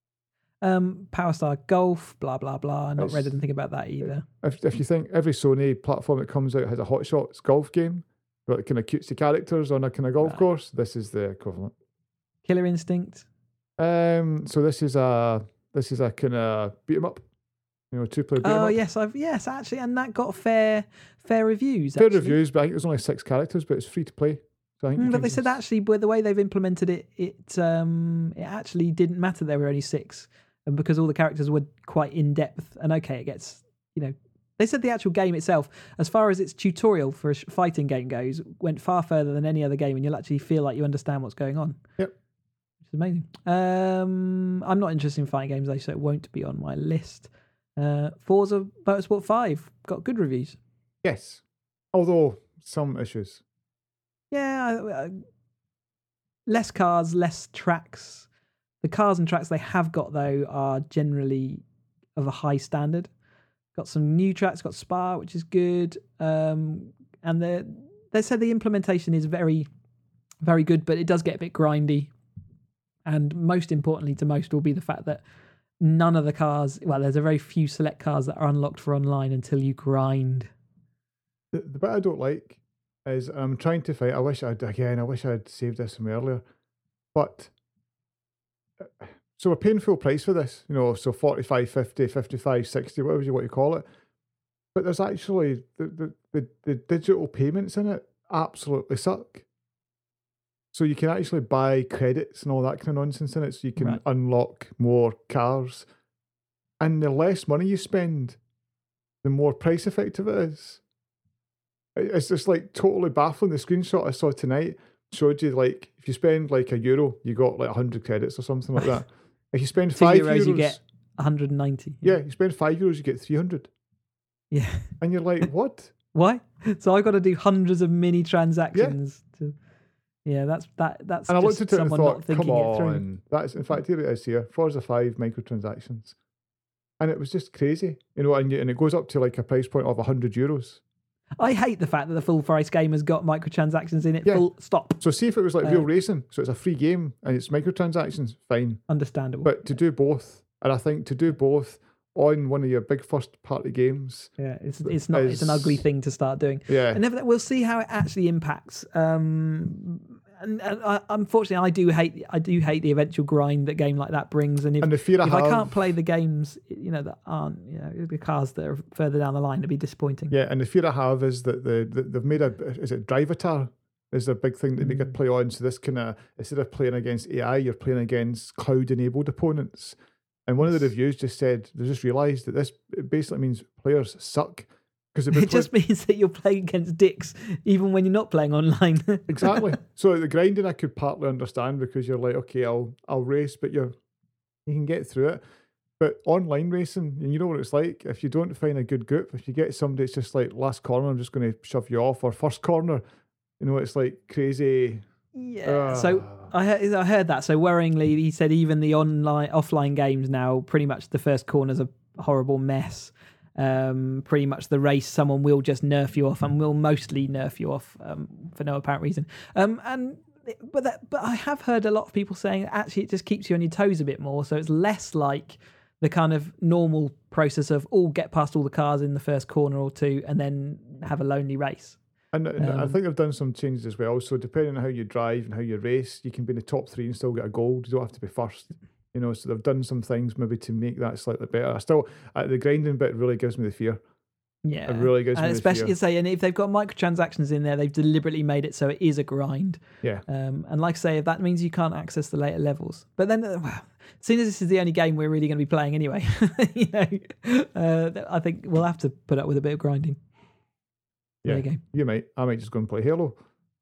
Speaker 1: Power Star Golf, blah blah blah. Not read anything about that either.
Speaker 2: If you think every Sony platform that comes out has a Hot Shots golf game, like kind of cutesy characters on a kind of golf course, this is the equivalent.
Speaker 1: Killer Instinct.
Speaker 2: So this is a kind of beat 'em up, 2-player beat 'em up.
Speaker 1: Oh yes, actually, and that got fair reviews.
Speaker 2: Fair reviews, but I think there's only 6 characters, but it's free to play. So I think
Speaker 1: but they said actually, with the way they've implemented it, it actually didn't matter there were only 6, and because all the characters were quite in depth. And okay, it gets They said the actual game itself, as far as its tutorial for a fighting game goes, went far further than any other game, and you'll actually feel like you understand what's going on.
Speaker 2: Yep.
Speaker 1: Which is amazing. I'm not interested in fighting games, though, so it won't be on my list. Forza Motorsport 5 got good reviews.
Speaker 2: Yes, although some issues.
Speaker 1: Yeah, less cars, less tracks. The cars and tracks they have got, though, are generally of a high standard. Got some new tracks, got Spa, which is good. And they said the implementation is very, very good, but it does get a bit grindy. And most importantly to most will be the fact that none of the cars, well, there's a very few select cars that are unlocked for online until you grind.
Speaker 2: The bit I don't like is I'm trying to find, I wish I had saved this from earlier, but so we're paying full price for this, so 45, 50, 55, 60, whatever you want to call it. But there's actually the digital payments in it absolutely suck. So you can actually buy credits and all that kind of nonsense in it, so you can unlock more cars. And the less money you spend, the more price effective it is. It's just like totally baffling. The screenshot I saw tonight showed you like if you spend like €1, you got like 100 credits or something like that. If you spend €5,
Speaker 1: you get 190.
Speaker 2: Yeah, you spend €5, you get 300.
Speaker 1: Yeah,
Speaker 2: and you're like, what?
Speaker 1: Why? So I got to do hundreds of mini transactions. Yeah, that's. And I looked at it and thought, come on,
Speaker 2: that's in fact here it is here. Forza 5 microtransactions, and it was just crazy, and it goes up to like a price point of €100.
Speaker 1: I hate the fact that the full price game has got microtransactions in it.
Speaker 2: Yeah.
Speaker 1: Full stop.
Speaker 2: So see if it was like real racing, so it's a free game and it's microtransactions, fine,
Speaker 1: understandable.
Speaker 2: But to do both, and I think to do both on one of your big first party games,
Speaker 1: it's an ugly thing to start doing.
Speaker 2: Yeah,
Speaker 1: and we'll see how it actually impacts. And unfortunately, I do hate the eventual grind that game like that brings. And if I can't play the games, that aren't the cars that are further down the line, it'd be disappointing.
Speaker 2: Yeah, and the fear I have is that they've made is it Drivatar is their big thing that they could play on. So this kind of, instead of playing against AI, you're playing against cloud enabled opponents. And one of the reviews just said they just realised that this basically means players suck.
Speaker 1: It just means that you're playing against dicks even when you're not playing online.
Speaker 2: Exactly. So the grinding I could partly understand, because you're like, okay, I'll race, but you can get through it. But online racing, and you know what it's like, if you don't find a good group, if you get somebody that's just like last corner, I'm just going to shove you off, or first corner, it's like crazy.
Speaker 1: Yeah. So I heard that. So worryingly, he said even the offline games now, pretty much the first corner's a horrible mess. Pretty much the race, someone will just nerf you off, and will mostly nerf you off for no apparent reason. But I have heard a lot of people saying that actually it just keeps you on your toes a bit more, so it's less like the kind of normal process of get past all the cars in the first corner or two and then have a lonely race.
Speaker 2: And I think they've done some changes as well. So depending on how you drive and how you race, you can be in the top 3 and still get a gold. You don't have to be first. So they've done some things maybe to make that slightly better. I still, the grinding bit really gives me the fear.
Speaker 1: Yeah,
Speaker 2: it really gives me the fear.
Speaker 1: Especially and if they've got microtransactions in there, they've deliberately made it so it is a grind.
Speaker 2: Yeah.
Speaker 1: And like I say, if that means you can't access the later levels. But then, seeing as this is the only game we're really going to be playing anyway, I think we'll have to put up with a bit of grinding.
Speaker 2: Yeah,
Speaker 1: there you go.
Speaker 2: You might. I might just go and play Halo.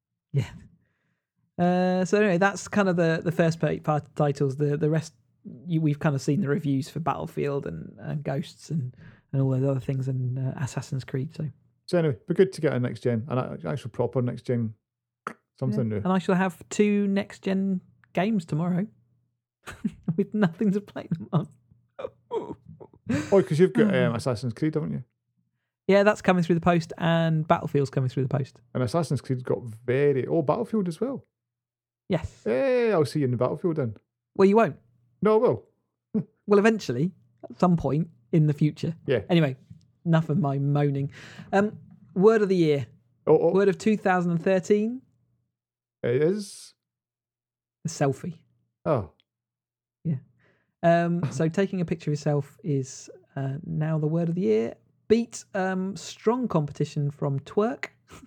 Speaker 1: Yeah. So anyway, that's kind of the first part titles. The rest, we've kind of seen the reviews for Battlefield and Ghosts and all those other things, and Assassin's Creed. So
Speaker 2: So anyway, be good to get a next gen, an actual proper next gen, something new.
Speaker 1: And I shall have 2 next gen games tomorrow with nothing to play them on.
Speaker 2: Oh, because you've got Assassin's Creed, haven't you?
Speaker 1: Yeah, that's coming through the post, and Battlefield's coming through the post.
Speaker 2: And Assassin's Creed got Battlefield as well.
Speaker 1: Yes.
Speaker 2: Hey, I'll see you in the Battlefield then.
Speaker 1: Well, you won't.
Speaker 2: No, I will.
Speaker 1: Well, eventually, at some point in the future.
Speaker 2: Yeah.
Speaker 1: Anyway, enough of my moaning. Word of the year.
Speaker 2: Oh.
Speaker 1: Word of 2013.
Speaker 2: It is
Speaker 1: The selfie.
Speaker 2: Oh.
Speaker 1: Yeah. So taking a picture of yourself is now the word of the year. Beat strong competition from Twerk,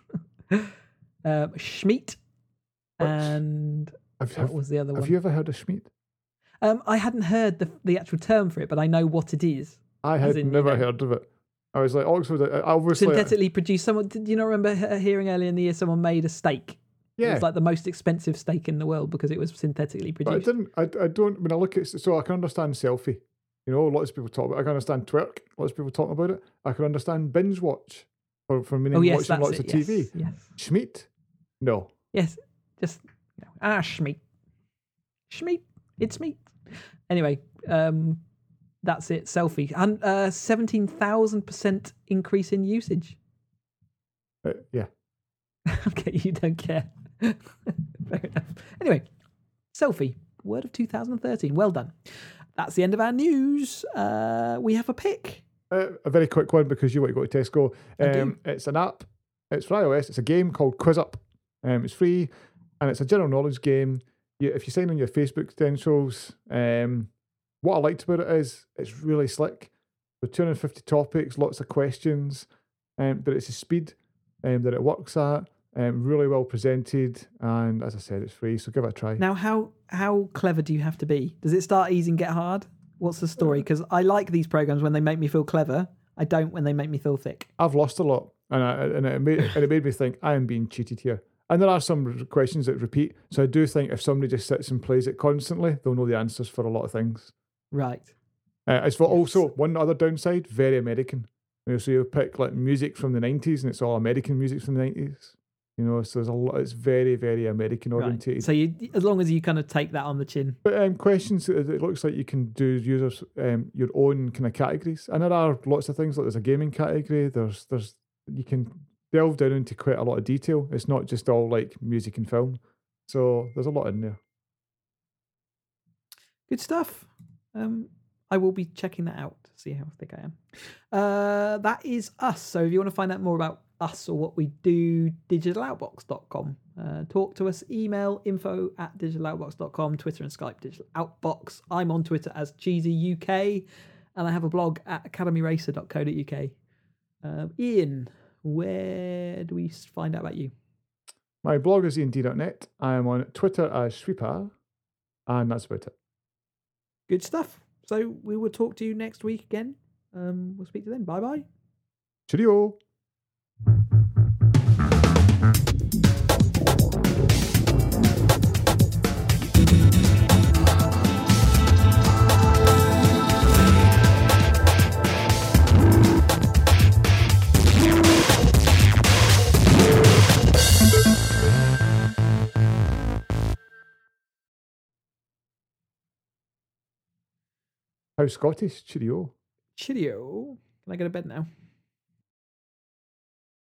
Speaker 1: Schmeat, and what was the other one?
Speaker 2: Have you ever heard of Schmeat?
Speaker 1: I hadn't heard the actual term for it, but I know what it is.
Speaker 2: I had never heard of it. I was like, Oxford, obviously.
Speaker 1: Synthetically produced. Someone, did you not remember hearing earlier in the year someone made a steak?
Speaker 2: Yeah.
Speaker 1: It was like the most expensive steak in the world because it was synthetically produced.
Speaker 2: But I don't, when I look at it, so I can understand selfie. You know, lots of people talk about it. I can understand Twerk. Lots of people talking about it. I can understand binge watch for meaning watching lots of TV.
Speaker 1: Yes.
Speaker 2: Schmeat? No.
Speaker 1: Yes. Just, Schmeat. Schmeat. It's meat. Anyway, that's it. Selfie. And 17,000% increase in usage.
Speaker 2: Yeah.
Speaker 1: Okay, you don't care. Fair enough. Anyway, selfie. Word of 2013. Well done. That's the end of our news. We have a pick.
Speaker 2: A very quick one because you want to go to Tesco. It's an app. It's for iOS. It's a game called Quiz Up. It's free and it's a general knowledge game. If you sign on your Facebook credentials, what I liked about it is it's really slick. With 250 topics, lots of questions, but it's the speed that it works at. Really well presented, and as I said, it's free, so give it a try.
Speaker 1: Now, how clever do you have to be? Does it start easy and get hard? What's the story? Because I like these programs when they make me feel clever. I don't when they make me feel thick.
Speaker 2: I've lost a lot, and it made me think I am being cheated here. And there are some questions that repeat, so I do think if somebody just sits and plays it constantly, they'll know the answers for a lot of things.
Speaker 1: Right.
Speaker 2: As for also one other downside, very American. So you pick like music from the 90s, and it's all American music from the 90s. You know, so there's a lot. It's very, very American orientated.
Speaker 1: Right. So you, as long as you kind of take that on the chin.
Speaker 2: But questions, it looks like you can do users your own kind of categories, and there are lots of things. Like there's a gaming category. There's you can delve down into quite a lot of detail. It's not just all like music and film. So there's a lot in there.
Speaker 1: Good stuff. I will be checking that out to see how thick I am. That is us. So if you want to find out more about us or what we do, digitaloutbox.com. Talk to us, email info@digitaloutbox.com, Twitter and Skype, digitaloutbox. I'm on Twitter as CheesyUK, and I have a blog at academyracer.co.uk. Ian, where do we find out about you?
Speaker 2: My blog is iand.net. I am on Twitter as Sweeper, and that's about it.
Speaker 1: Good stuff. So we will talk to you next week again. We'll speak to them. Bye-bye.
Speaker 2: Cheerio. How Scottish? Cheerio.
Speaker 1: Cheerio. Can I go to bed now?